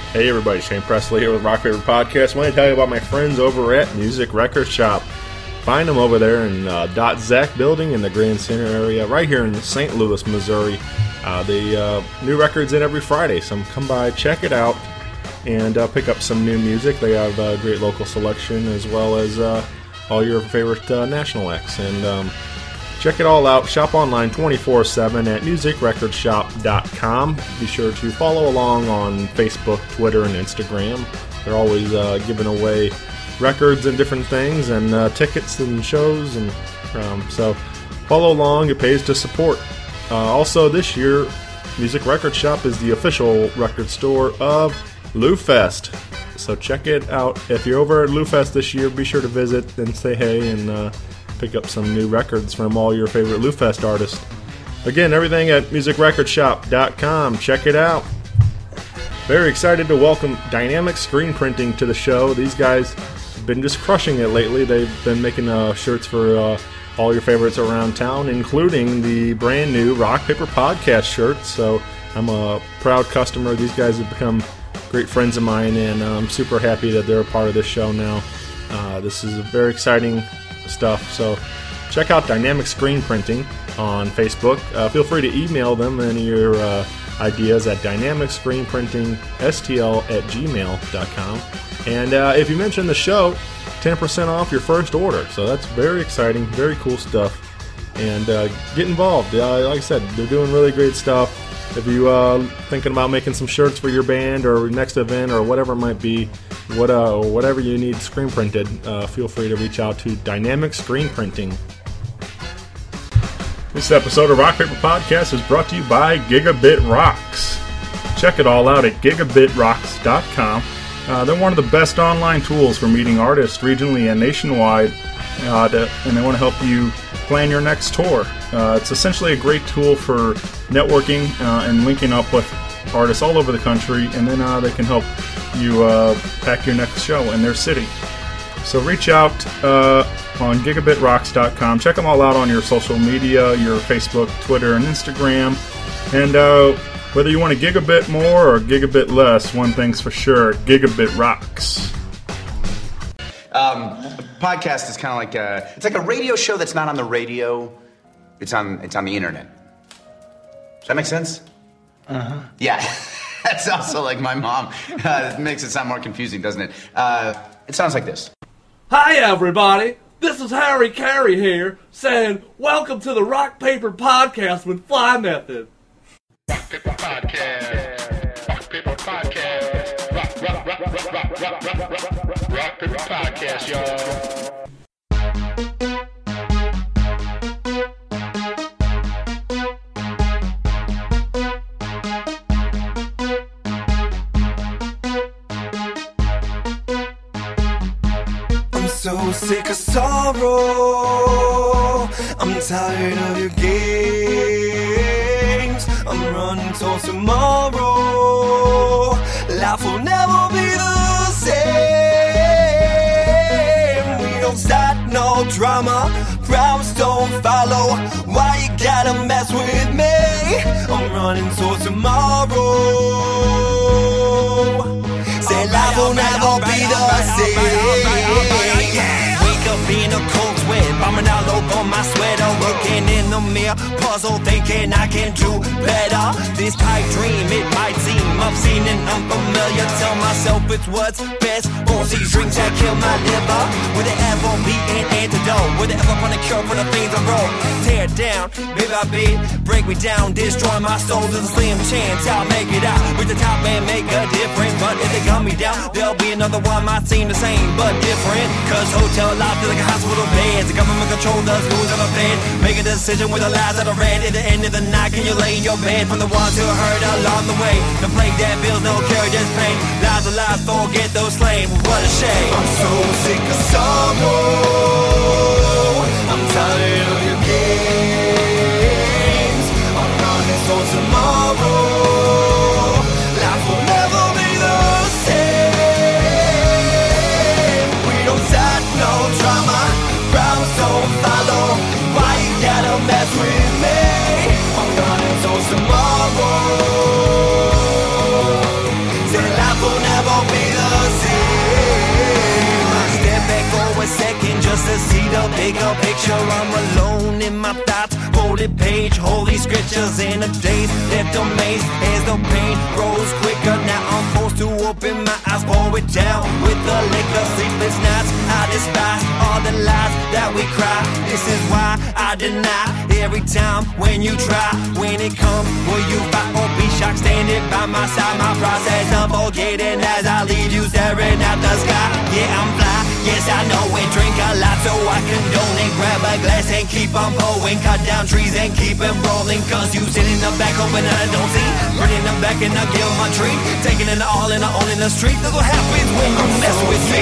Hey everybody, Shane Presley here with Rock Paper Podcast. I want to tell you about my friends over at Music Record Shop. Find them over there in .Zack building in the Grand Center area, right here in St. Louis, Missouri. They new records in every Friday, so come by, check it out, and pick up some new music. They have a great local selection as well as all your favorite national acts. And check it all out. Shop online 24/7 at musicrecordshop.com. Be sure to follow along on Facebook, Twitter, and Instagram. They're always giving away records and different things and tickets and shows. And so follow along. It pays to support. Also this year, Music Record Shop is the official record store of Lou Fest. So check it out. If you're over at Lou Fest this year, be sure to visit and say hey and pick up some new records from all your favorite Lou Fest artists. Again, everything at musicrecordshop.com. Check it out. Very excited to welcome Dynamic Screen Printing to the show. These guys have been just crushing it lately. They've been making shirts for all your favorites around town, including the brand new Rock Paper Podcast shirts. So I'm a proud customer. These guys have become great friends of mine, and I'm super happy that they're a part of this show now. This is very exciting stuff. So check out Dynamic Screen Printing on Facebook. Feel free to email them any of your ideas at dynamicscreenprintingstl@gmail.com. And if you mention the show, 10% off your first order. So that's very exciting, very cool stuff. And get involved. Like I said, they're doing really great stuff. If you thinking about making some shirts for your band or next event or whatever it might be, whatever you need screen printed, feel free to reach out to Dynamic Screen Printing. This episode of Rock Paper Podcast is brought to you by Gigabit Rocks. Check it all out at gigabitrocks.com. They're one of the best online tools for meeting artists regionally and nationwide, and they want to help you plan your next tour. It's essentially a great tool for networking and linking up with artists all over the country, and then they can help you pack your next show in their city. So reach out on gigabitrocks.com. Check them all out on your social media, your Facebook, Twitter, and Instagram. And whether you want a gigabit more or gigabit less, one thing's for sure, Gigabit rocks. Podcast is kind of like it's like a radio show that's not on the radio. It's on the internet. Does that make sense? Uh-huh. Yeah. That's also like my mom. It makes it sound more confusing, doesn't it? It sounds like this. Hi, everybody. This is Harry Carey here, saying welcome to the Rock Paper Podcast with Fly Method. Rock Paper Podcast. Rock Paper Podcast. Rock Paper Podcast, y'all. So sick of sorrow, I'm tired of your games. I'm running towards tomorrow. Life will never be the same. We don't start no drama, problems don't follow. Why you gotta mess with me? I'm running towards tomorrow. Say life will never be the same. Wake up in a cold sweat, bombing all over my sweater, looking in the mirror, puzzle, thinking I can do better. This pipe dream, it might seem obscene and unfamiliar. Tell myself it's what's best. All these drinks that kill my liver. Will there ever be an antidote? Will there ever find a cure for the things I wrote? Tear it down, bit by bit, break me down, destroy my soul. There's a slim chance I'll make it out. With the top and make a difference. But if they gun me down, there'll be another one. Might seem the same but different. Cause hotel life is like a hospital bed. The government control the schools of a bed. Make a decision with the lies that I read. At the end of the night, can you lay in your bed? From the ones who heard along the way. The plague that feels no cure, just pain. Lies are lies, forget those slain. What a shame. I'm so sick of sorrow. I'm tired of your games. I'm running for tomorrow. Life will never be the same. We don't start no drama, problems don't follow. Why you gotta mess with me? I'm running towards tomorrow. Say life will never take a picture. I'm alone in my thoughts. Folded page, holy scriptures in a daze. Left amazed as the pain grows quicker. Now I'm forced to open my eyes, pour it down with the liquor. Sleepless nights, I despise all the lies that we cry. This is why I deny every time when you try. When it comes, will you fight or be shocked? Standing by my side, my process of forgetting as I leave you staring at the sky. Yeah, I'm fly, yes I know it. Drink a lot so I can donate. Grab a glass and keep on pouring. Cut down trees and keep them rolling. Cause you sit in the back hoping that I don't see. Running them back and I give my tree. Taking it all and I own in the street. That's what happens when you mess with me.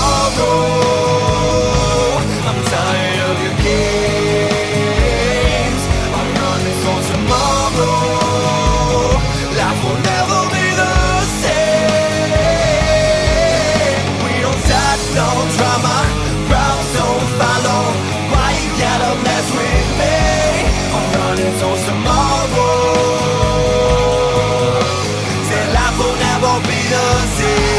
Sorrow, I'm tired of your games. I'm running for tomorrow. Life will never be the same. We don't touch no drama. Crowds don't follow. Why you gotta mess with me? I'm running for tomorrow. Say life will never be the same.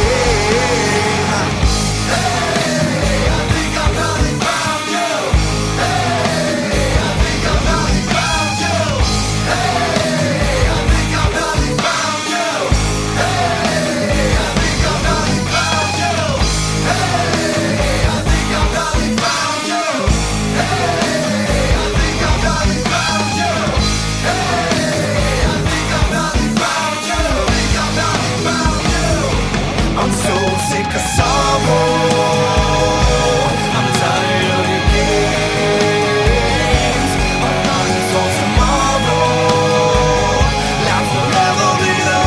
I'm so sick of sorrow. I'm tired of your games. I'm running for tomorrow. Life will never be the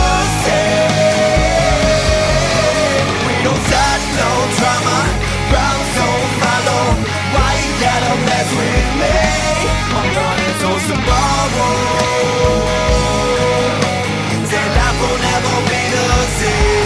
same. We don't touch no drama. Problems don't follow. Why you gotta mess with me? I'm running for tomorrow. Say life will never be the same.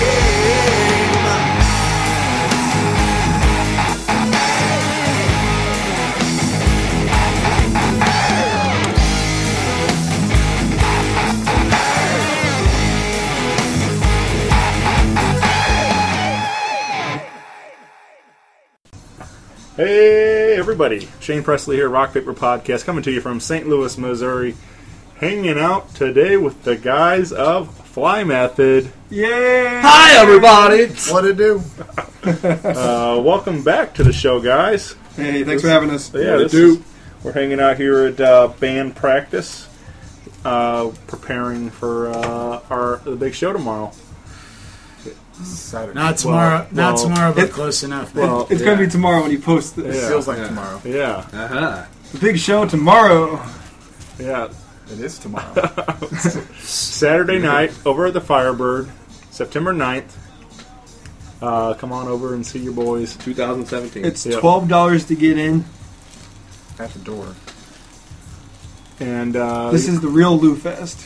Hey, everybody. Shane Presley here, Rock Paper Podcast, coming to you from St. Louis, Missouri. Hanging out today with the guys of Fly Method. Yeah! Hi, everybody. What it do? Welcome back to the show, guys. Hey, thanks for having us. Yeah, we're hanging out here at band practice, preparing for the big show tomorrow. Saturday. Not tomorrow. Not tomorrow, but close enough. Well, It's going to be tomorrow when you post this. Yeah. Feels like tomorrow. Yeah, The big show tomorrow. yeah. It is tomorrow. Saturday night over at the Firebird, September 9th. Come on over and see your boys. 2017. It's Yep. $12 to get in. At the door. And This is the real Lou Fest.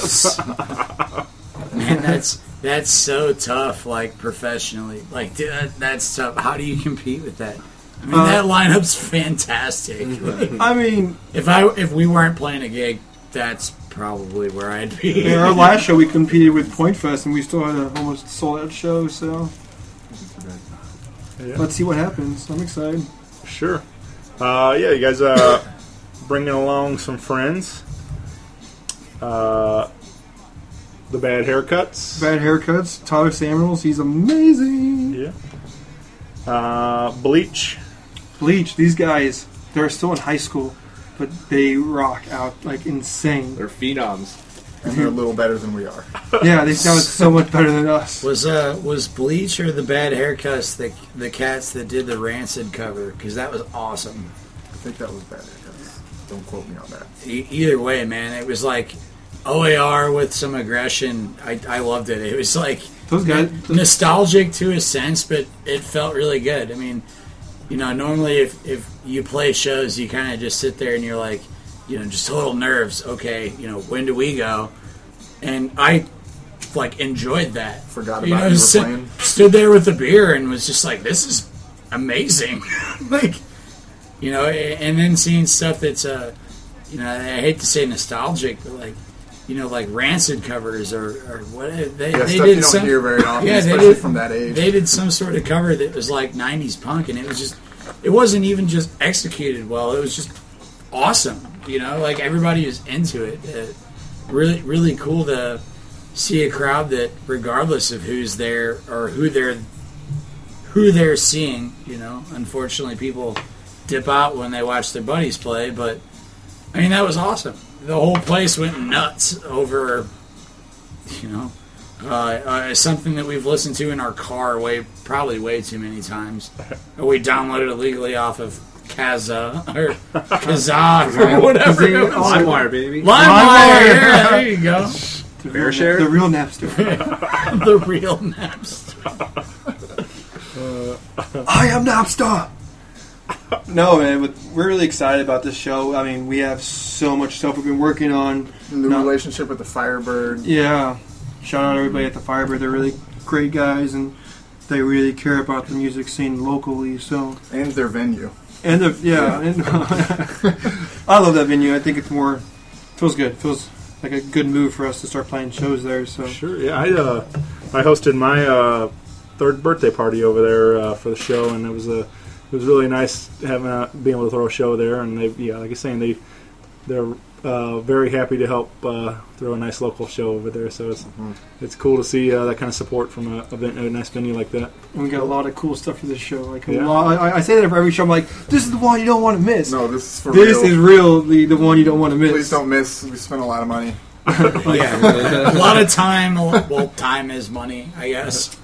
Man, that's so tough. Like professionally, like that's tough. How do you compete with that? I mean, that lineup's fantastic. Like, I mean, if we weren't playing a gig, that's probably where I'd be. in our last show we competed with Point Fest and we still had an almost sold out show. So Yeah. let's see what happens. I'm excited. Sure. Yeah, you guys bringing along some friends. The Bad Haircuts. Bad Haircuts. Tyler Samuels. He's amazing. Yeah. Bleach. Bleach. These guys, they're still in high school, but they rock out like insane. They're phenoms. And they're a little better than we are. Yeah, they sound so much better than us. Was Bleach or the Bad Haircuts the cats that did the Rancid cover? Because that was awesome. I think that was Bad Haircuts. Don't quote me on that. Either way, man, it was like OAR with some aggression. I loved it. It was like Those guys. nostalgic to a sense, but it felt really good. I mean, you know, normally if you play shows, you kind of just sit there and you're like, you know, just total nerves. Okay, you know, when do we go? And I like enjoyed that. Forgot about you were playing. Stood there with the beer and was just like, this is amazing. Like, you know, and then seeing stuff that's you know, I hate to say nostalgic, but like, you know, like Rancid covers or what they Stuff did you don't some, hear very often, yeah, especially from that age. They did some sort of cover that was like 90s punk, and it was it wasn't even just executed well. It was just awesome. You know, like everybody was into it. Really, really cool to see a crowd that, regardless of who's there or who they're seeing, you know. Unfortunately, people dip out when they watch their buddies play, but I mean that was awesome. The whole place went nuts over, you know, something that we've listened to in our car probably way too many times. Or we downloaded illegally off of Kazaa or Kazaa or whatever. LimeWire, baby. LimeWire, yeah, there you go. Fair share. The real Napster. The real Napster. I am Napster. No, man, but we're really excited about this show. I mean, we have so much stuff we've been working on. The relationship with the Firebird. Yeah. Shout out everybody at the Firebird. They're really great guys, and they really care about the music scene locally. So And their venue. and and I love that venue. I think it's feels good. Feels like a good move for us to start playing shows there. So Sure, yeah. I hosted my third birthday party over there for the show, and it was really nice being able to throw a show there. And they, like you're saying, they're very happy to help throw a nice local show over there. So it's cool to see that kind of support from a nice venue like that. and we got a lot of cool stuff for this show. Like a lot, I say that for every show. I'm like, this is the one you don't want to miss. No, this is for This real. is really the one you don't want to miss. Please don't miss. We spent a lot of money. Yeah, a lot of time. Well, time is money, I guess.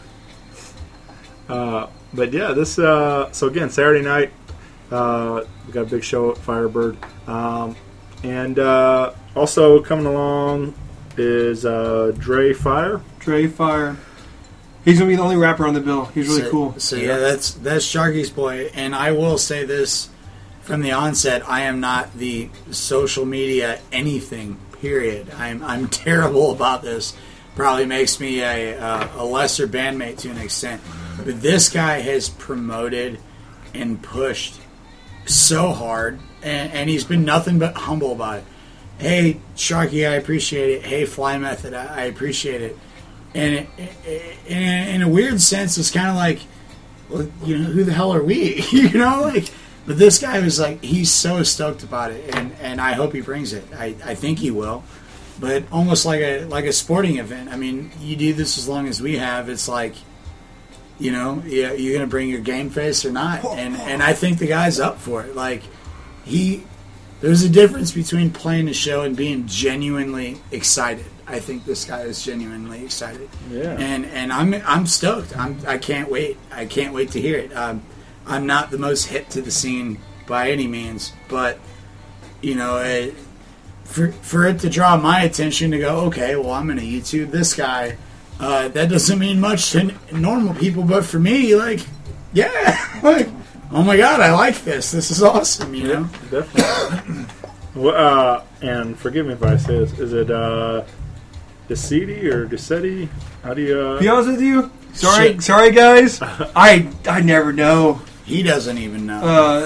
But yeah, this so again, Saturday night, we got a big show at Firebird, and also coming along is Dre Fire. Dre Fire. He's gonna be the only rapper on the bill. He's really cool. So yeah, that's Sharky's boy, and I will say this from the onset: I am not the social media anything. Period. I'm terrible about this. Probably makes me a lesser bandmate to an extent. But this guy has promoted and pushed so hard, and he's been nothing but humble about it. Hey, Sharky, I appreciate it. Hey, Fly Method, I appreciate it. And in a weird sense, it's kind of like, well, you know, who the hell are we? You know, like. But this guy was like, he's so stoked about it, and I hope he brings it. I think he will. But almost like a sporting event. I mean, you do this as long as we have. It's like, you know, you're going to bring your game face or not. And I think the guy's up for it. Like, there's a difference between playing a show and being genuinely excited. I think this guy is genuinely excited. Yeah. And I'm stoked. I can't wait. I can't wait to hear it. I'm not the most hip to the scene by any means, but you know, for it to draw my attention to go, okay, well, I'm going to YouTube this guy. That doesn't mean much to normal people, but for me, like, yeah, like, oh my god, I like this. This is awesome, you know. Definitely. Well, and forgive me if I say this. Is it Decidi or Desetti? How do you? Be honest with you. Shit. Sorry, guys. I never know. He doesn't even know.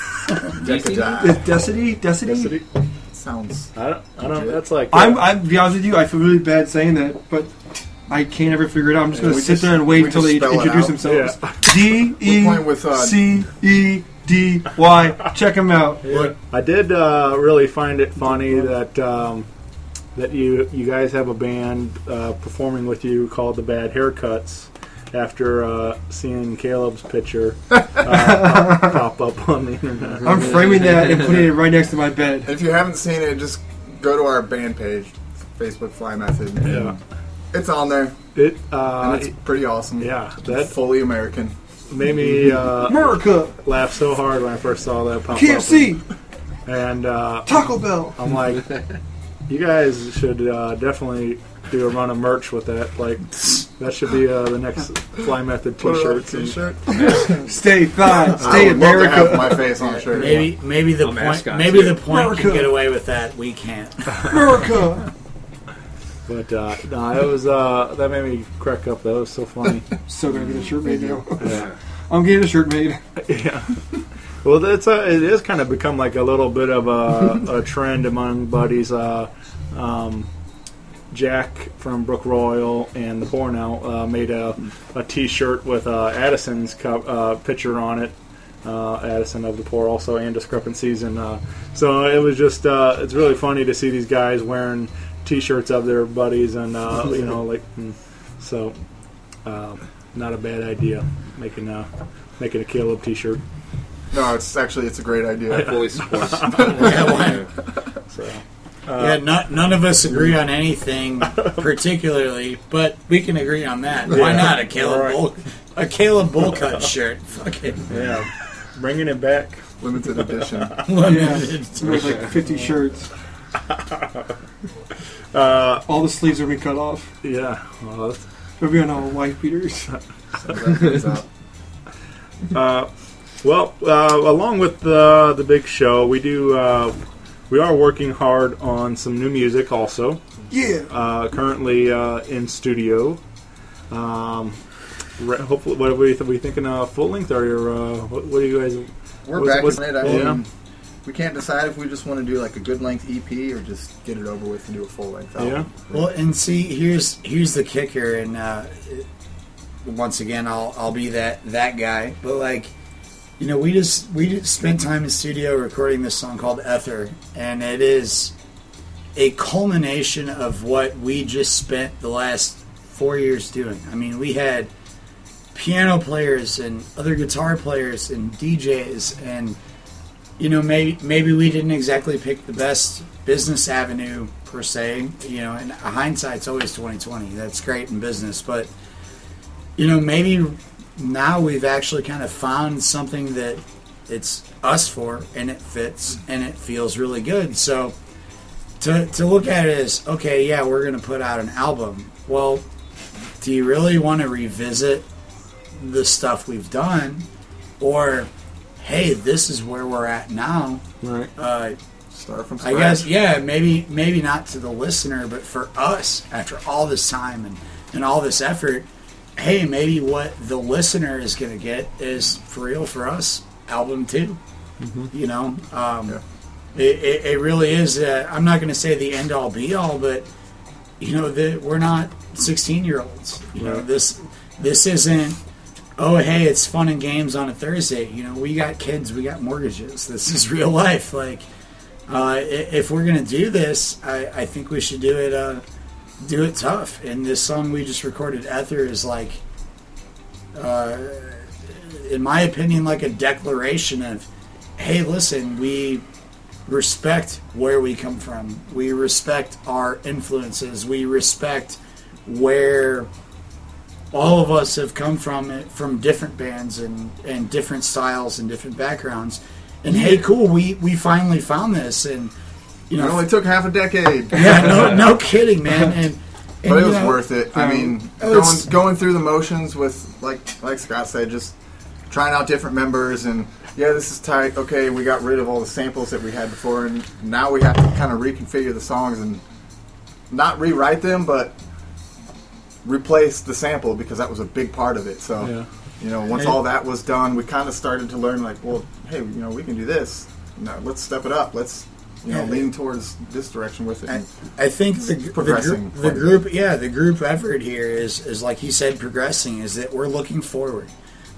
Decity? Sounds. I don't. That's like. I'm be honest with you. I feel really bad saying that, but I can't ever figure it out. I'm just going to sit there and wait until they introduce themselves. D-E-C-E-D-Y. Check them out. Yeah. I did really find it funny that that you guys have a band performing with you called the Bad Haircuts. After seeing Caleb's picture pop up on the internet. I'm framing that and putting it right next to my bed. If you haven't seen it, just go to our band page, Facebook Fly Method. Yeah. It's on there. And it's pretty awesome. Yeah. It's fully American. Made me America laugh so hard when I first saw that pop KFC. up. And Taco Bell. I'm like, you guys should definitely do a run of merch with that. Like, that should be the next Fly Method t-shirts. Stay fly, I stay would love to have America. my face on a shirt. Maybe the point can get away with that. We can't. America. But no, it was that made me crack up. That was so funny. Still gonna get a shirt made now. Yeah. I'm getting a shirt made. Yeah. Well, it is kind of become like a little bit of a trend among buddies. Jack from Brook Royal and the Bornout made a T-shirt with Addison's picture on it Addison of the Poor also, and Discrepancies, and so it was just it's really funny to see these guys wearing T-shirts of their buddies, and so not a bad idea making a Caleb T-shirt. No, it's a great idea. I fully support. None of us agree on anything particularly, but we can agree on that. Why not a Caleb Bullcut shirt? Fuck it. Yeah, bringing it back. Limited edition. There's like 50 shirts. All the sleeves are being cut off. Yeah, well, we'll be on all wife beaters. Along with the big show, we are working hard on some new music also. Yeah. Currently in studio. Hopefully, what are we thinking? Full length, or what do you guys? We're back on it. I mean, we can't decide if we just want to do like a good length EP or just get it over with and do a full length album. Yeah. Well, and see, here's the kicker, and once again, I'll be that guy. But like, we just spent time in studio recording this song called Ether, and it is a culmination of what we just spent the last 4 years doing. I mean, we had piano players and other guitar players and DJs, and maybe we didn't exactly pick the best business avenue per se. And hindsight's always 20/20. That's great in business, but maybe now we've actually kind of found something that it's us for, and it fits, and it feels really good. So to look at it as, okay, yeah, we're going to put out an album. Well, do you really want to revisit the stuff we've done, or hey, this is where we're at now? Right. Start from scratch. I guess, yeah, maybe not to the listener, but for us, after all this time and all this effort, hey, maybe what the listener is going to get is, for real, for us, album 2. Mm-hmm. It really is. I'm not going to say the end all be all, but we're not 16-year-olds. This isn't, oh, hey, it's fun and games on a Thursday. We got kids, we got mortgages. This is real life. Like, if we're going to do this, I think we should do it tough. And this song we just recorded, Ether, is like, in my opinion, like a declaration of, hey, listen, we respect where we come from. We respect our influences. We respect where all of us have come from different bands and different styles and different backgrounds. And hey, cool, we finally found this, and it only took half a decade. Yeah, no kidding, man. But it was worth it. I mean, going through the motions with, like Scott said, just trying out different members, and yeah, this is tight. Okay, we got rid of all the samples that we had before, and now we have to kind of reconfigure the songs and not rewrite them, but replace the sample, because that was a big part of it. So, once all that was done, we kind of started to learn, like, well, hey, we can do this. Let's step it up. Let's lean towards this direction with it. I think the group effort here is like you said, progressing. Is that we're looking forward.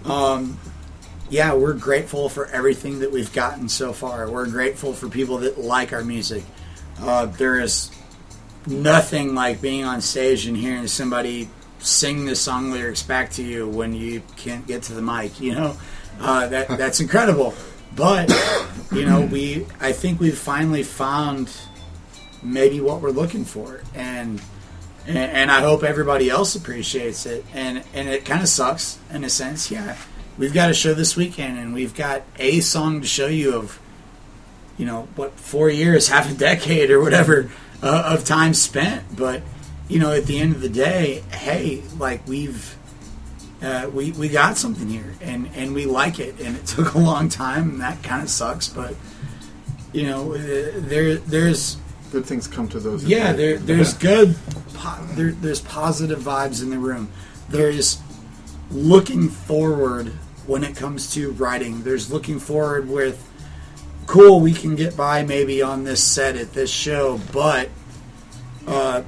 We're grateful for everything that we've gotten so far. We're grateful for people that like our music. There is nothing like being on stage and hearing somebody sing the song lyrics back to you when you can't get to the mic. That's incredible. But I think we've finally found maybe what we're looking for, and I hope everybody else appreciates it. And it kind of sucks in a sense. Yeah, we've got a show this weekend, and we've got a song to show you of 4 years, half a decade, or whatever of time spent. But at the end of the day, hey, like we got something here, and we like it, and it took a long time, and that kind of sucks, but there's good things come to those. Yeah, there's there's positive vibes in the room. There's looking forward when it comes to writing. There's looking forward with, cool, we can get by maybe on this set at this show, but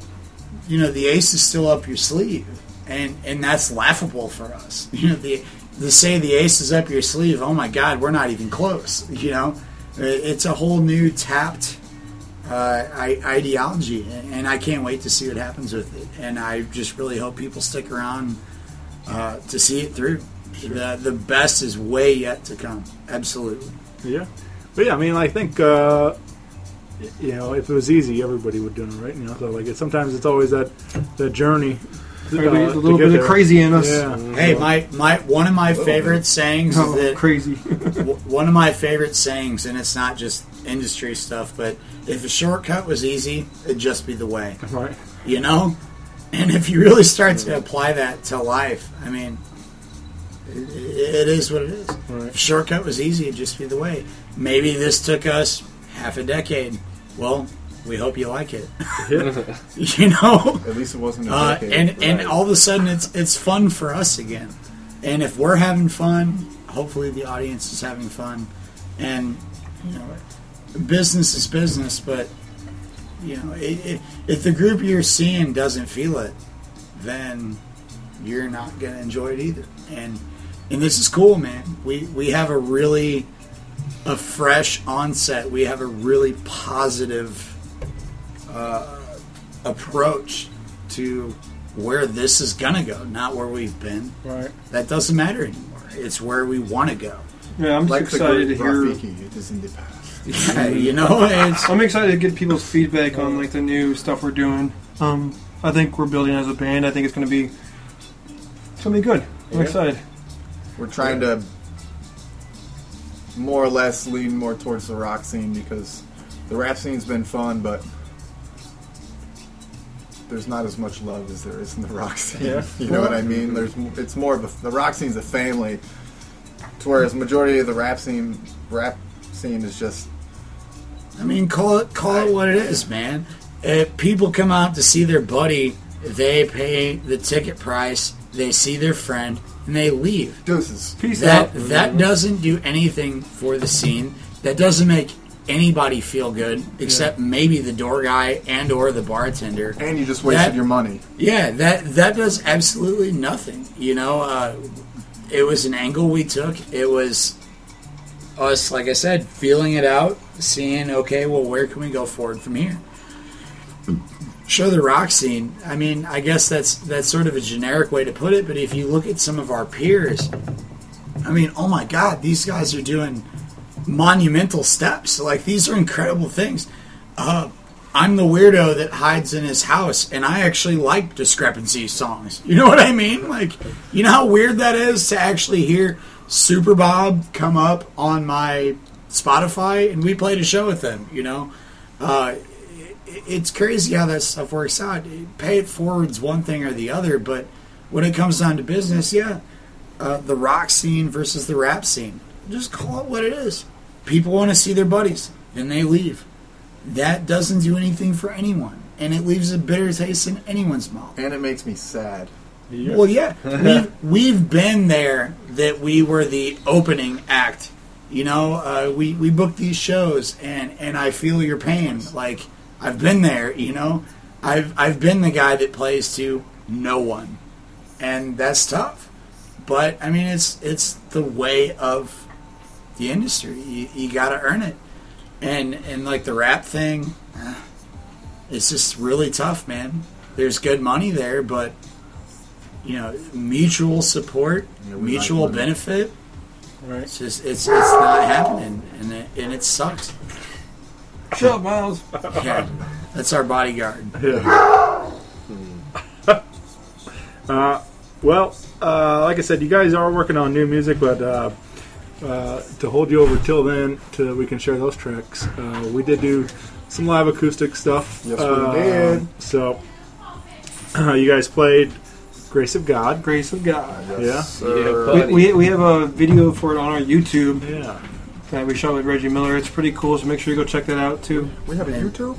the ace is still up your sleeve. And that's laughable for us. The to say the ace is up your sleeve, oh my God, we're not even close. You know, it's a whole new tapped ideology, and I can't wait to see what happens with it. And I just really hope people stick around to see it through. Sure. The best is way yet to come. Absolutely. Yeah. But yeah, I mean, I think, you know, if it was easy, everybody would do it, right? You know, so like sometimes it's always that journey. A little bit of crazy in us. Yeah. Hey, my one of my favorite sayings is that crazy. One of my favorite sayings, and it's not just industry stuff, but if a shortcut was easy, it'd just be the way. Right. You know? And if you really start to apply that to life, I mean, it is what it is. Right. If a shortcut was easy, it'd just be the way. Maybe this took us half a decade. Well, we hope you like it. Yeah. You know? At least it wasn't a decade. And all of a sudden it's fun for us again. And if we're having fun, hopefully the audience is having fun. And, you know, business is business, but, you know, if the group you're seeing doesn't feel it, then you're not going to enjoy it either. And this is cool, man. We have a fresh onset. We have a really positive approach to where this is gonna go, not where we've been. Right. That doesn't matter anymore. It's where we want to go. Yeah, I'm just Like excited to hear. Rafiki, it is in the past. Yeah, you know, I'm excited to get people's feedback on like the new stuff we're doing. I think we're building as a band. I think it's gonna be good. I'm excited. We're trying to more or less lean more towards the rock scene because the rap scene's been fun, but there's not as much love as there is in the rock scene. Yeah. You know what I mean? It's more of the rock scene's a family, to whereas the majority of the rap scene is just. I mean, call it what it is, man. If people come out to see their buddy, they pay the ticket price, they see their friend, and they leave. Deuces. Peace out. That doesn't do anything for the scene. That doesn't make anybody feel good except maybe the door guy and or the bartender. And you just wasted your money. Yeah, that does absolutely nothing. You know, it was an angle we took. It was us, like I said, feeling it out, seeing, okay, well, where can we go forward from here? Show the rock scene. I mean, I guess that's sort of a generic way to put it, but if you look at some of our peers, I mean, oh my God, these guys are doing monumental steps. Like, these are incredible things. I'm the weirdo that hides in his house, and I actually like Discrepancy songs. You know what I mean? Like, you know how weird that is to actually hear Super Bob come up on my Spotify, and we played a show with them, you know? It's crazy how that stuff works out. Pay it forward's one thing or the other, but when it comes down to business, the rock scene versus the rap scene, just call it what it is. People want to see their buddies, and they leave. That doesn't do anything for anyone, and it leaves a bitter taste in anyone's mouth. And it makes me sad. Yeah. Well, yeah, we've been there. That we were the opening act. You know, we booked these shows, and I feel your pain. Like, I've been there. You know, I've been the guy that plays to no one, and that's tough. But I mean, it's the way of the industry. You got to earn it. And like the rap thing, it's just really tough, man. There's good money there, but you know, mutual support, mutual benefit. Right. It's just it's not happening, and it sucks. Shut up, Miles. Yeah, that's our bodyguard. Yeah. Well, like I said, you guys are working on new music, but to hold you over till then, till we can share those tracks, we did do some live acoustic stuff. Yes, we did. So you guys played Grace of God. Grace of God. Yes, Yeah. We have a video for it on our YouTube Yeah. that we shot with Reggie Miller. It's pretty cool, so make sure you go check that out too. We have a YouTube?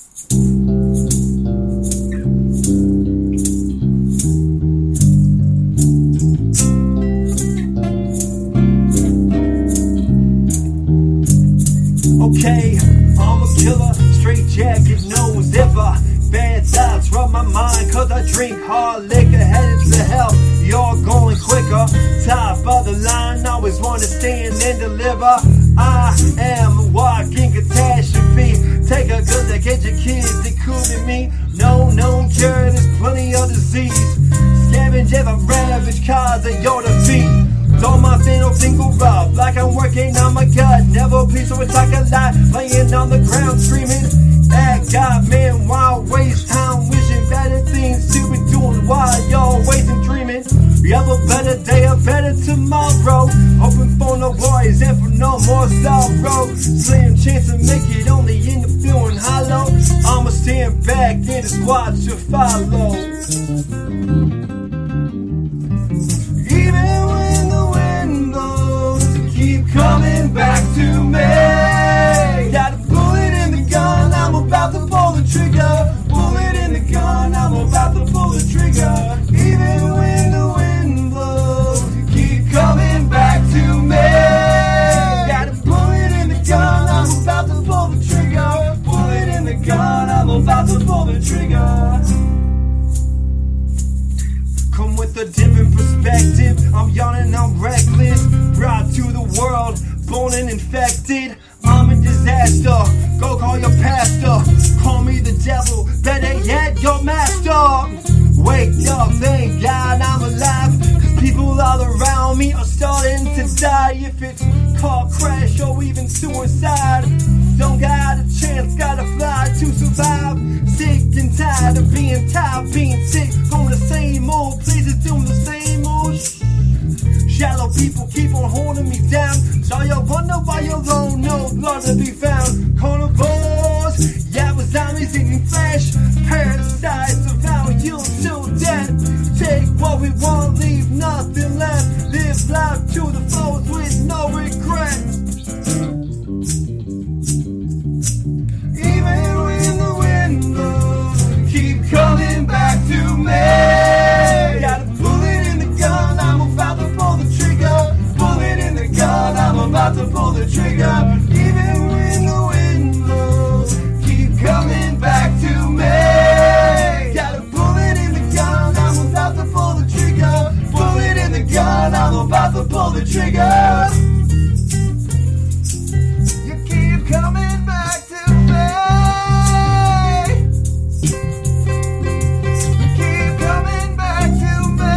Okay, I'm a killer, straight jacket, no zipper. Bad thoughts rub my mind, cause I drink hard liquor, headed to hell. Y'all going quicker, top above the line, always want to stand and deliver. I am a walking catastrophe. Take a good look at your kids, they cool to me. No known cure, there's plenty of disease. Scavenge ever ravage cause of your defeat. Don't my middle finger up like I'm working on my gut. Never peace, so it's like a lie. Laying on the ground screaming at God, man, why waste time wishing better things to be doing while y'all wasting dreaming? We have a better day, a better tomorrow. Hoping for no worries and for no more sorrow. Slim chance to make it, only end up feeling hollow. I'ma stand back and just watch you follow. Even when the wind blows, keep coming back to me. Got a bullet in the gun, I'm about to pull the trigger. Bullet in the gun, I'm about to pull the trigger. Even when the wind blows, keep coming back to me. Got a bullet in the gun, I'm about to pull the trigger. Bullet in the gun, I'm about to pull the trigger. Come with a different perspective. I'm yawning, I'm reckless. Brought to the world, born and infected. I'm a disaster. Go call your pastor. Call me the devil. Better yet, your master. Wake up, thank God I'm alive. Cause people all around me are starting to die. If it's car crash or even suicide, don't got a chance, gotta fly to survive. Sick and tired of being tired, being sick. Going the same old places, doing the same old shit. Shallow people keep on holding me down. So you wonder why you alone, no blood to be found. Carnivores, yeah, with zombies eating flesh. Parasites of how you till dead. Take what we want, leave nothing left. Live life to the fullest with no regrets. Even when the wind blows, keep coming back to me. Got a bullet in the gun, I'm about to pull the trigger. Bullet in the gun, I'm about to pull the trigger. Even when the wind blows, keep coming back to me. Got a bullet in the gun, I'm about to pull the trigger. Bullet in the gun, I'm about to pull the trigger. You keep coming back to me. You keep coming back to me.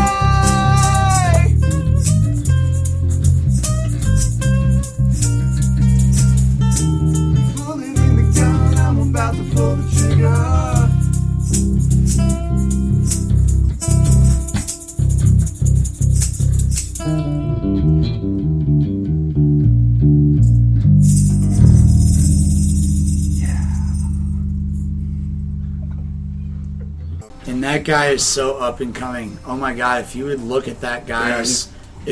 Bullet in the gun, I'm about to pull the trigger. And that guy is so up and coming. Oh my God! If you would look at that guy's,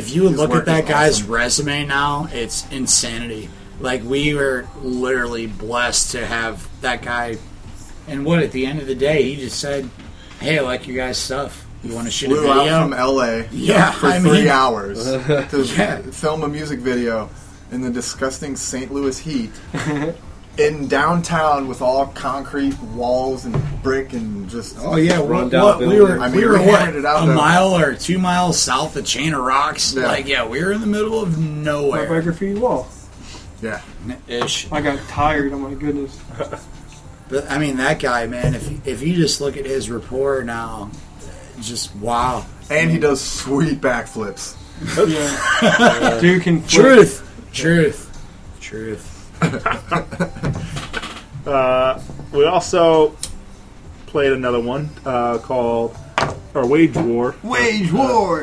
resume now, it's insanity. Like, we were literally blessed to have that guy. And what, at the end of the day, he just said, "Hey, I like your guys' stuff. You want to shoot a video?" Flew out from LA for 3 hours to film a music video in the disgusting St. Louis heat. In downtown with all concrete walls and brick and just we were a mile or 2 miles south of Chain of Rocks. Yeah. We were in the middle of nowhere. Right by graffiti wall. Yeah, ish. I got tired. Oh my goodness. But I mean, that guy, man. If you just look at his rapport now, just wow. And he does sweet backflips. Yeah. Dude can Truth. We also played another one called Wage War. Wage War!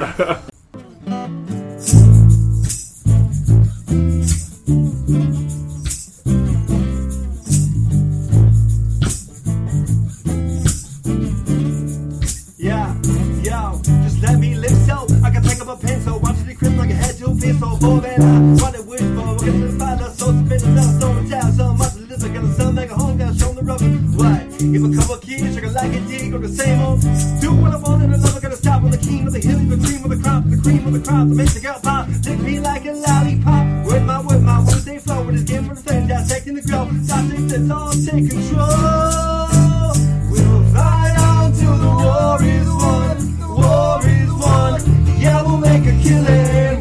Yeah, yo, just let me live so I can pick up a pencil, watch the crib like a head to a pencil, boy, man, I run it with for, get to the fire, so spin it down, so much out, so much of this, I got a son, make a home down, show the rubber. What? If a couple kids, I can like it, dig, or the same old. Do what I want, and I love, I gotta stop on the king of the hill, the cream of the crop, the cream of the crop, that makes the girl pop, lick me like a lollipop. With my Wednesday flow, with his game for the thing, dissecting the glow, dissecting this, all take control. We'll fight on till the war is won, the war is won. Yeah, we'll make a killing.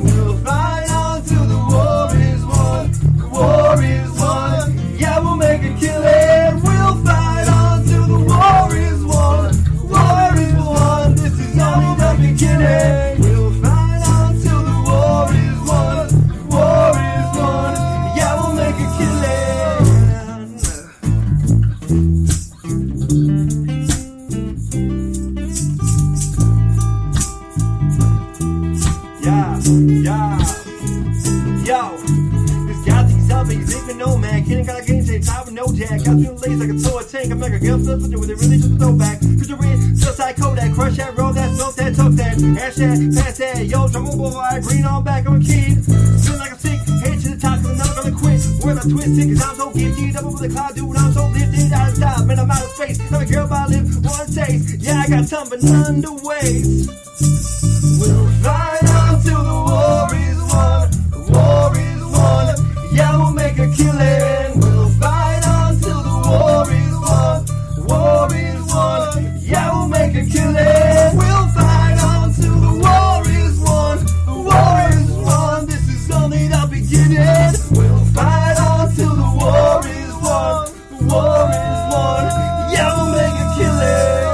Yo, this guy's these zombies, even no man. Kidding, got a game tape, top with no jack. Got two legs like a toy tank. I'm like a girl, flip with it, really just a throwback. Picture it, just like Kodak. Crush that, roll that, smoke that, tuck that. Ash that, pass that. Yo, drum boy, green on back, I'm a kid. Feel like a sick, head to the top, cause I'm not gonna quit. Where I twisted, cause I'm so gifted. Up over the cloud, dude, I'm so lifted. Out of style, man, I'm out of space. I'm a girl by lip, one taste. Yeah, I got some, but none to waste. We'll fight until the war is won. The war is won. Yeah, we'll make a killing. We'll fight until the war is won. The war is won. Yeah, we'll make a killing. We'll fight until the war is won. The war is won. This is only the beginning. We'll fight until the war is won. The war is won. Yeah, we'll make a killing.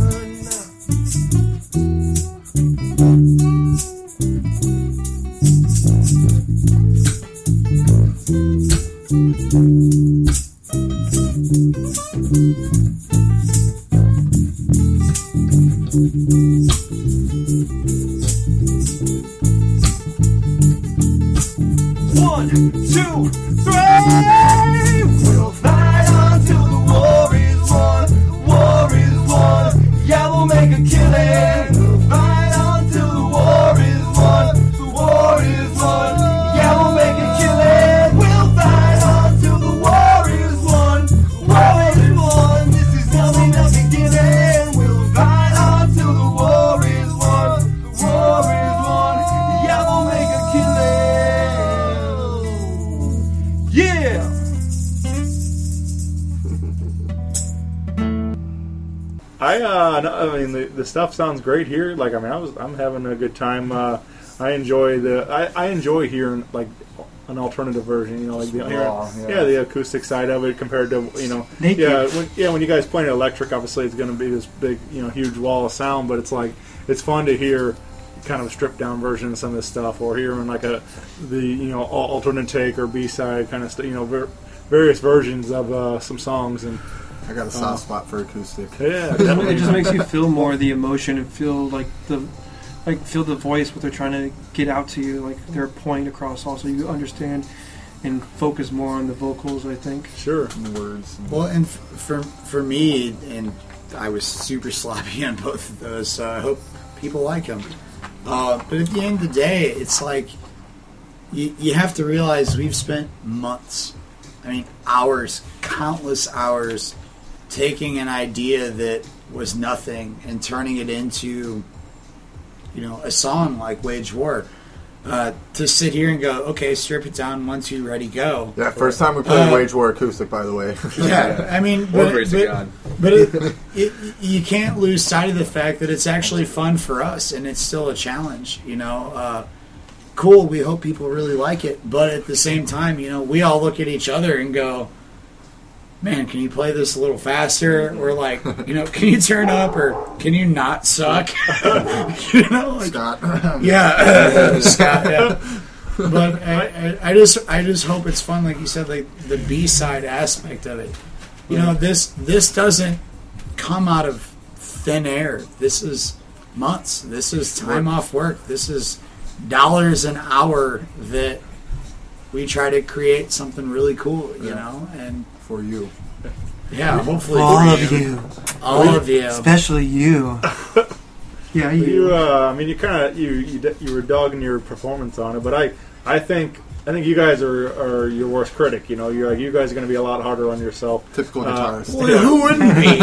One, two, three. We'll fight until the war is won. The war is won. Yeah, we'll make a killing. We'll fight until the war is won. The war is won. Yeah, we'll make a killing. We'll fight until the war is won. The war is won. This is only the beginning. We'll fight until the war is won. The war is won. Yeah, we'll make a killing. Yeah. I mean, the stuff sounds great here. Like, I mean, I'm having a good time. I enjoy hearing like an alternative version. You know, like the acoustic side of it compared to when you guys play electric, obviously it's going to be this big, huge wall of sound. But it's like it's fun to hear kind of a stripped down version of some of this stuff, or hearing like the alternate take or B-side kind of stuff. Various versions of some songs. And I got a soft spot for acoustic. Yeah, it just makes you feel more the emotion and feel feel the voice, what they're trying to get out to you, like their point across. Also, you understand and focus more on the vocals, I think. Sure. And the words. Well, and for me, and I was super sloppy on both of those, so I hope people like them. But at the end of the day, it's like you have to realize we've spent months, hours, countless hours, taking an idea that was nothing and turning it into, a song like Wage War. To sit here and go, okay, strip it down, 1, 2, ready, go. Yeah, first time we played Wage War acoustic, by the way. Yeah, but you can't lose sight of the fact that it's actually fun for us, and it's still a challenge. Cool. We hope people really like it, but at the same time, we all look at each other and go, man, can you play this a little faster? Or like, can you turn up, or can you not suck? Scott. Yeah, Scott. Yeah. But I just hope it's fun, like you said, like the B-side aspect of it. This doesn't come out of thin air. This is months. This is time off work. This is dollars an hour that we try to create something really cool, and for you. Yeah, hopefully all for of you. All of you. Especially you. Yeah, you. You were dogging your performance on it, but I think you guys are your worst critic. You guys are going to be a lot harder on yourself. Typical guitarist. Well, who wouldn't be?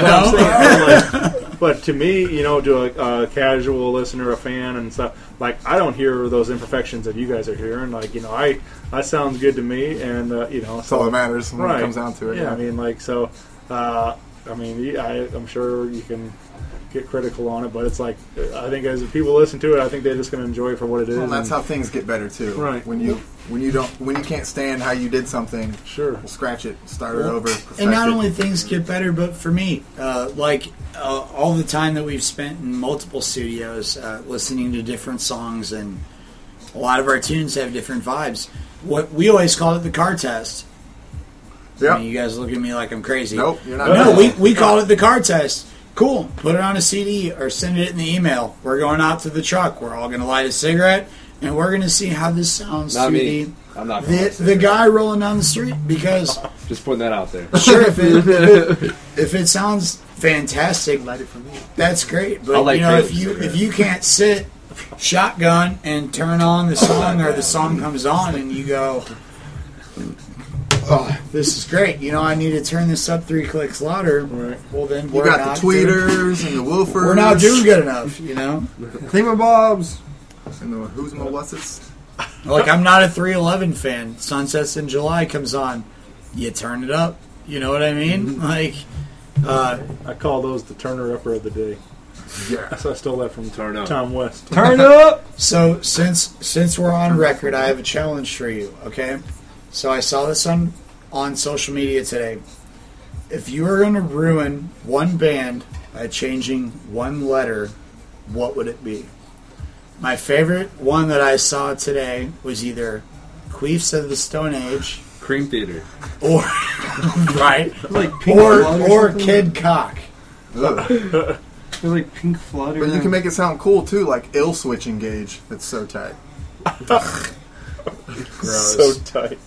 But to me, to a casual listener, a fan, and stuff, like I don't hear those imperfections that you guys are hearing. Like that sounds good to me, and that's all that matters when it comes down to it. Yeah, I'm sure you can get critical on it, but it's like I think as people listen to it, I think they're just going to enjoy it for what it is. Well, that's how things get better too. Right. When you can't stand how you did something, sure, we'll scratch it, start it over. And not only things get better, but for me, all the time that we've spent in multiple studios listening to different songs, and a lot of our tunes have different vibes. What we always call it the car test. Yeah. You guys look at me like I'm crazy. Nope, you're not. No, we call it the car test. Cool. Put it on a CD or send it in the email. We're going out to the truck. We're all going to light a cigarette, and we're gonna see how this sounds Not to me. I'm not gonna the guy rolling down the street. Because just putting that out there. sure, if it sounds fantastic, that's great. But I'll like if you can't sit shotgun and turn on the song, or the song comes on and you go, oh, this is great. I need to turn this up 3 clicks louder. Right. Well, then You got the tweeters and the woofers. We're not doing good enough, Thingamabobs. And the who's my what's Like, I'm not a 311 fan. Sunsets in July comes on. You turn it up. You know what I mean? Like, I call those the Turner-upper of the day. Yeah. So I stole that from Tom West. Turn up! So, since we're on record, I have a challenge for you, okay? So I saw this on social media today. If you were going to ruin one band by changing one letter, what would it be? My favorite one that I saw today was either Queefs of the Stone Age, Cream Theater, or right, like Pink Floyd or Kid Cock. Ugh. They're like Pink Floyd. But you can make it sound cool too, like Ill Switch Engage. That's so tight. Gross. So tight.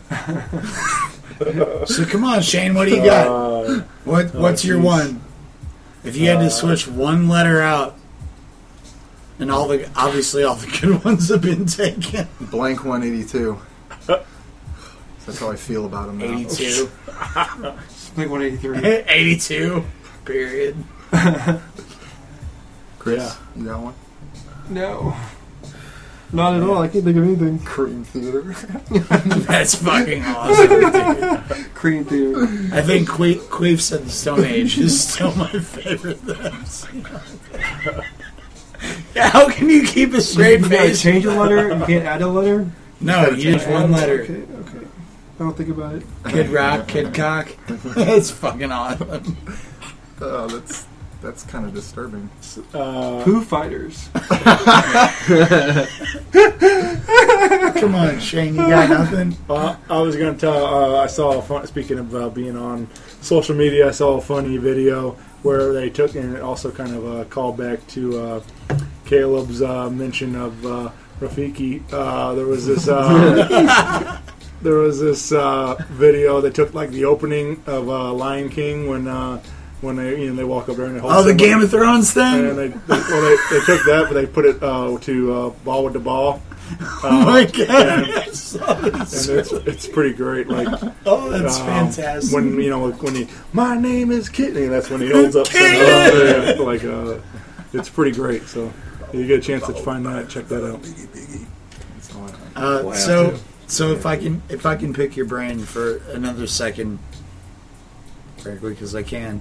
So come on, Shane, what do you got? What's your one? If you had to switch one letter out, and obviously all the good ones have been taken. Blank 182. That's how I feel about him now. 82. Blink 183. 82. Period. Chris, you got one? No. Not at all. I can't think of anything. Cream Theater. That's fucking awesome. Cream Theater. I think Queefs of the Stone Age is still my favorite that I've seen. Yeah, how can you keep a straight You can't face? change a letter. You can't add a letter. No, you just one letter. Okay. I don't think about it. Kid Rock, Kid Cock. That's fucking awesome. Oh, that's kind of disturbing. Foo Fighters. Come on, Shane, you got nothing? I was going to tell, I saw, speaking of being on social media, I saw a funny video where they took, and it also kind of a callback to Caleb's mention of Rafiki. There was this video that took like the opening of Lion King when they walk up there and they hold the Game of Thrones thing. And they took that, but they put it to Ball with the Ball. Oh my god! And it's pretty great. Like, that's fantastic. When my name is Kidney, that's when he holds up. It's pretty great. So if you get a chance to find that, check that out. So if I can pick your brain for another second, frankly, because I can.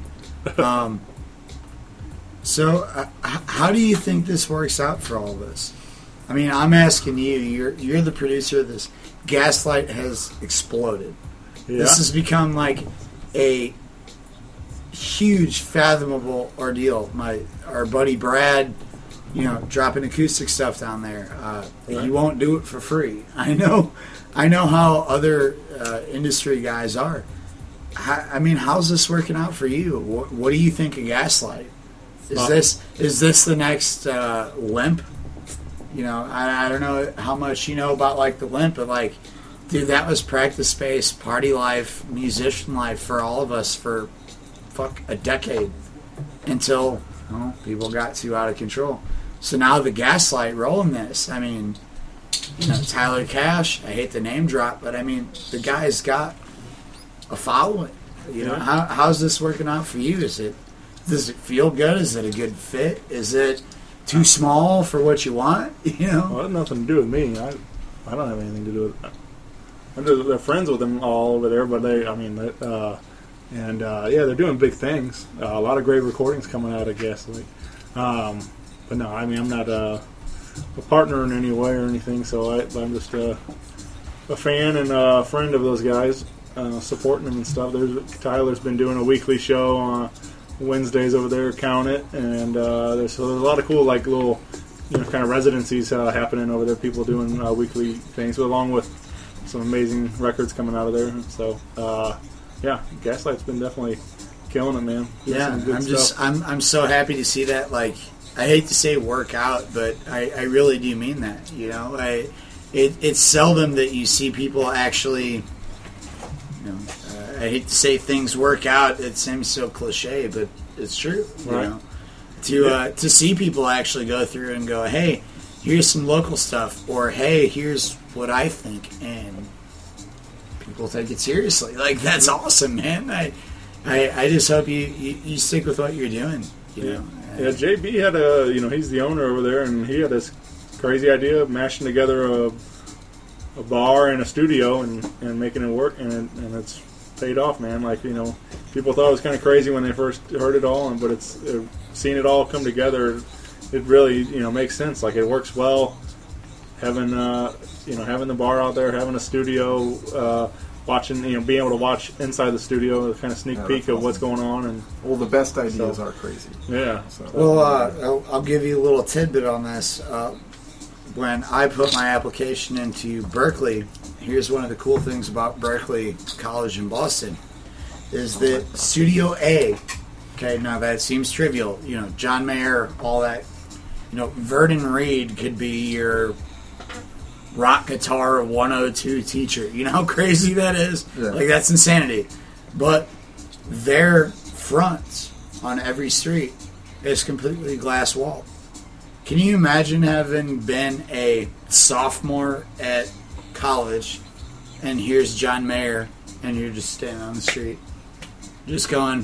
How do you think this works out for all of us? I mean, I'm asking you. You're the producer of this. Gaslight has exploded. Yeah. This has become like a huge, fathomable ordeal. Our buddy Brad, dropping acoustic stuff down there. You won't do it for free. I know how other industry guys are. How's this working out for you? What do you think of Gaslight? Is this the next Limp? I don't know how much you know about like the Limp, but dude, that was practice space, party life, musician life for all of us for a decade until people got too out of control. So now the Gaslight rolling this. I mean, Tyler Cash. I hate the name drop, but I mean the guy's got a following. How's this working out for you? Does it feel good? Is it a good fit? Is it too small for what you want? Well, it has nothing to do with me. I don't have anything to do with it. They're friends with them all over there, but they're doing big things. A lot of great recordings coming out of Gaslight. But no, I mean, I'm not a partner in any way or anything, so I'm just a fan and a friend of those guys, supporting them and stuff. Tyler's been doing a weekly show on Wednesdays over there, Count It, and there's a lot of cool little kind of residencies happening over there. People doing weekly things, along with some amazing records coming out of there. So Gaslight's been definitely killing it, man. Yeah, I'm so happy to see that I hate to say work out, but I really do mean that. You know, it's seldom that you see people actually. You know, I hate to say things work out. It seems so cliche, but it's true. You know, to see people actually go through and go, hey, here's some local stuff, or hey, here's what I think, and people take it seriously. Like, that's awesome, man. I just hope you stick with what you're doing. You know? Yeah, JB had he's the owner over there, and he had this crazy idea of mashing together a bar and a studio and making it work, and it's paid off, man. Like, people thought it was kind of crazy when they first heard it all, but it's seeing it all come together. It really, makes sense. Like, it works well. Having the bar out there, having a studio, watching, being able to watch inside the studio, a kind of sneak peek of what's going on. And the best ideas are crazy. Yeah. So. Well, I'll give you a little tidbit on this. When I put my application into Berkeley, here's one of the cool things about Berkeley College in Boston, is that Studio A, okay, now that seems trivial, John Mayer, all that, Vernon Reed could be your rock guitar 102 teacher. You know how crazy that is? Yeah. Like, that's insanity. But their fronts on every street is completely glass walled. Can you imagine having been a sophomore at college and here's John Mayer and you're just standing on the street just going,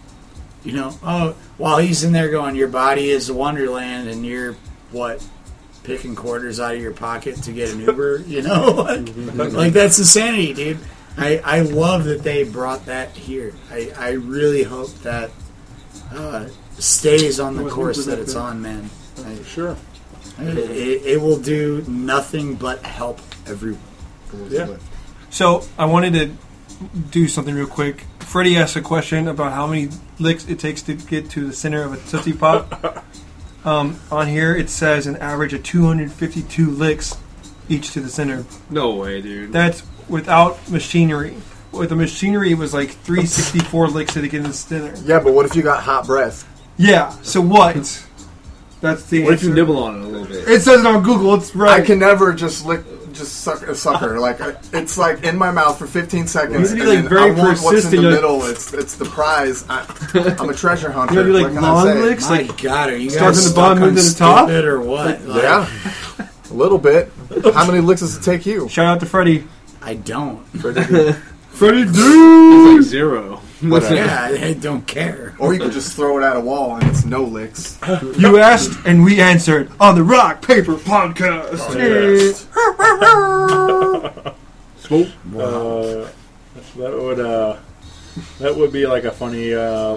while he's in there going, your body is a wonderland and you're, picking quarters out of your pocket to get an Uber, Like, that's insanity, dude. I love that they brought that here. I really hope that stays on the course that it's on, man. Sure. It will do nothing but help everyone. Yeah. So I wanted to do something real quick. Freddie asked a question about how many licks it takes to get to the center of a Tootsie Pop. On here it says an average of 252 licks each to the center. No way, dude. That's without machinery. With the machinery, it was like 364 licks to get in the center. Yeah, but what if you got hot breath? Yeah, so what? That's the What answer. if you nibble on it a little bit? It says it on Google. It's right. I can never just suck a sucker. Like, it's like in my mouth for 15 seconds. You need to be, like, very I want what's in persistent. the middle. It's the prize. I'm a treasure hunter. You gotta do, like, what can I long say? licks? My Like, God, are you start guys from the bottom, stuck on move to the top? stupid or what? Like, Yeah, a little bit. How many licks does it take you? Shout out to Freddie. I don't. Freddie, It's dude! like 0. Yeah, I don't care. Or you could just throw it at a wall and it's no licks. You asked and we answered on the Rock Paper Podcast. Smoke. That would be like a funny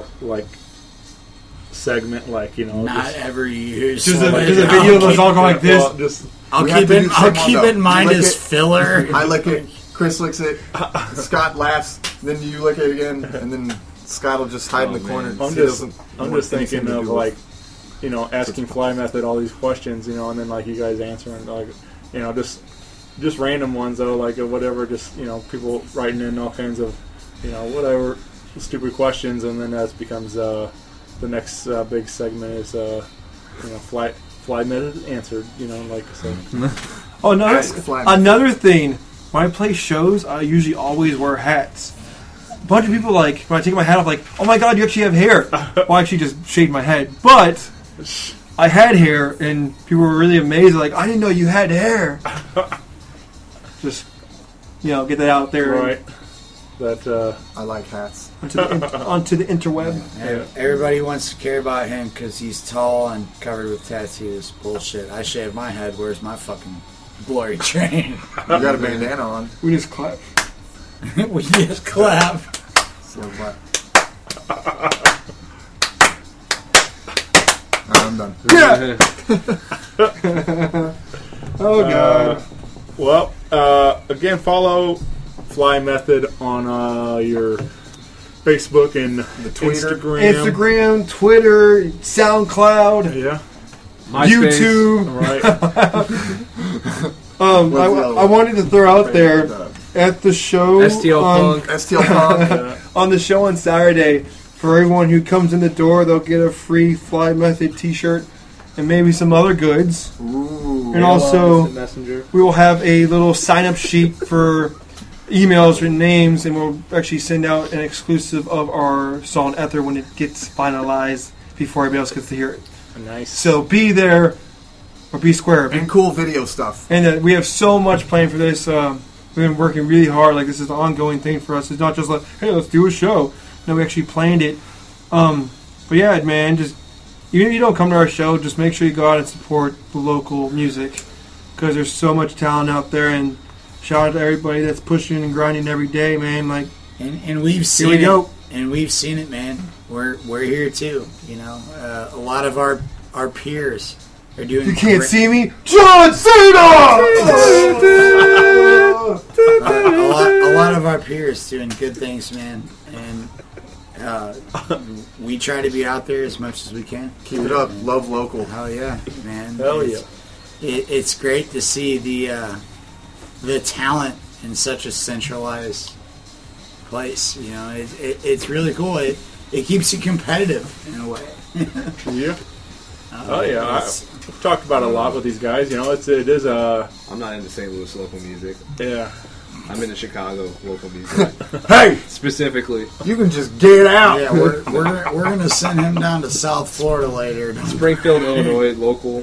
segment, Not ever used. Just a video of us all going like this. Well, just I'll We have keep to it. do I'll someone, keep though. it in mind You lick as it. filler. I lick it. Chris licks it. Scott laughs. Then you lick it again, and then Scott will just hide in the corner. I'm He just doesn't I'm want just anything thinking to of do with- asking Fly Method all these questions, and then you guys answering just random ones though, whatever, just people writing in all kinds of whatever stupid questions, and then that becomes the next big segment is Fly Method answered, like I said. Oh, Ask Fly Method. another thing. When I play shows, I usually always wear hats. A bunch of people, when I take my hat off, oh my God, you actually have hair. Well, I actually just shaved my head. But I had hair, and people were really amazed. I didn't know you had hair. Just, get that out there. Right. That I like hats. Onto the interweb. Everybody wants to care about him because he's tall and covered with tattoos. Bullshit. I shaved my head. Where's my fucking glory train? You got a bandana on. We just clap. We just clap. Slow clap. I'm done. Yeah. Oh God. Again, follow Fly Method on your Facebook and The Twitter. Instagram, Twitter, SoundCloud, Yeah. YouTube. Right. I wanted to throw out there at the show STL Punk. STL Punk. on the show on Saturday. For everyone who comes in the door, they'll get a free Fly Method T-shirt. and maybe some other goods. Ooh. And also, Messenger. we will have a little sign-up sheet for emails and names, and we'll actually send out an exclusive of our song Ether when it gets finalized before everybody else gets to hear it. Nice. So be there, or be square. And cool video stuff. And we have so much planned for this. We've been working really hard. Like, this is an ongoing thing for us. It's not just like, hey, let's do a show. No, we actually planned it. But yeah, man, just even if you don't come to our show, just make sure you go out and support the local music, because there's so much talent out there. And shout out to everybody that's pushing and grinding every day, man. Like, and we've seen here we go. And we've seen it, man. We're here too. You know, a lot of our peers are doing. You can't see me, John Cena. a lot of our peers doing good things, man, and we try to be out there as much as we can. Keep it up. Love local. Hell yeah, man. Hell yeah. It's great to see the talent in such a centralized place. You know, it's really cool. It keeps you competitive in a way. Yeah. Oh yeah. I've talked about it a lot with these guys. You know, it is a. I'm not into St. Louis local music. Yeah. I'm into Chicago local music. Hey, specifically. You can just get out. Yeah, we're gonna send him down to South Florida later. Springfield, Illinois, local.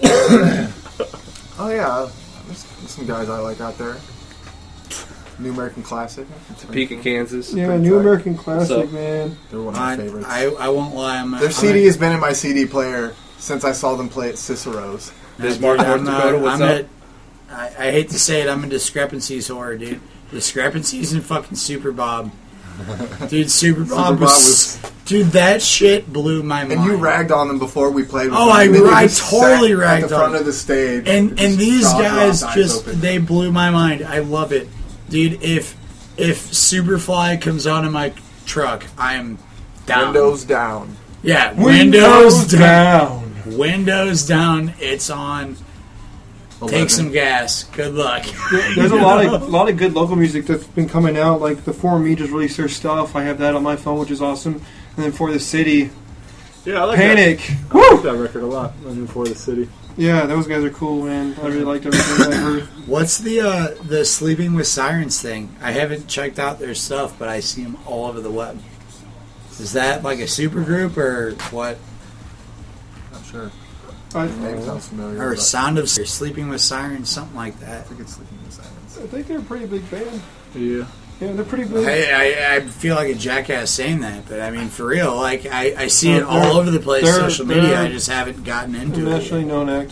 Oh yeah, there's some guys I like out there. New American Classic. Topeka, Kansas. Yeah, New American Classic, man. They're one of my favorites. I won't lie. Their CD has been in my CD player since I saw them play at Cicero's. Bismarck, North Dakota, what's up? I hate to say it, I'm a discrepancies whore, dude. Discrepancies in fucking Super Bob. Dude, Super Bob was... Dude, that shit blew my mind. And you ragged on them before we played with them. I totally ragged on them. at the front of the stage. And these guys they blew my mind. I love it. Dude, if Superfly comes out of my truck, I am down. Windows down. Yeah, Windows down. Windows down. It's on. 11. Take some gas. Good luck. There's a lot of good local music that's been coming out. Like the For Me just released their stuff. I have that on my phone, which is awesome. And then For the City, yeah, I like Panic. That. I like that record a lot. I mean, For the City. Yeah, those guys are cool, man. I really liked everything I heard. What's the Sleeping with Sirens thing? I haven't checked out their stuff, but I see them all over the web. Is that like a super group or what? Not sure. Name sounds familiar. Or Sound of Sleeping with Sirens, something like that. I think it's Sleeping with Sirens. I think they're a pretty big band. Yeah. Yeah, they're pretty big. I feel like a jackass saying that, but I mean, for real, like, I see it all over the place, social media, I just haven't gotten into it. Nationally known act.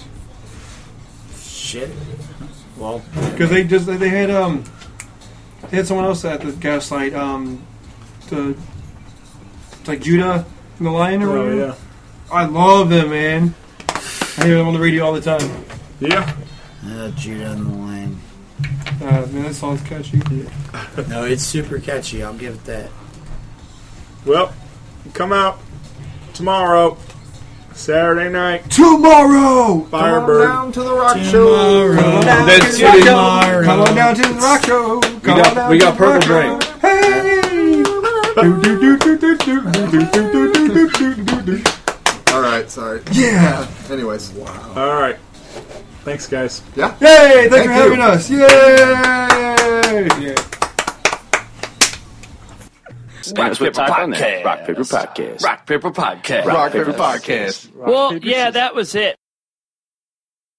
Shit. Well, because they had someone else at the Gaslight, it's like Judah and the Lion or whatever. Oh, yeah. I love them, man. I hear them on the radio all the time. Yeah. Judah and the Lion. Man, that song's catchy. No, it's super catchy. I'll give it that. Well, come out tomorrow, Saturday night. Tomorrow! Firebird. Come on down to the rock show. Come on down to the rock show. We got Purple Brain. Hey! Alright, sorry. Yeah! Anyways. Wow. Alright. Thanks, guys. Yeah. Yay! Thanks for having us. Yay! Yeah. Rock Paper Podcast. Rock Paper Podcast. Rock Paper Podcast. Rock Paper Podcast. Well, yeah, that was it.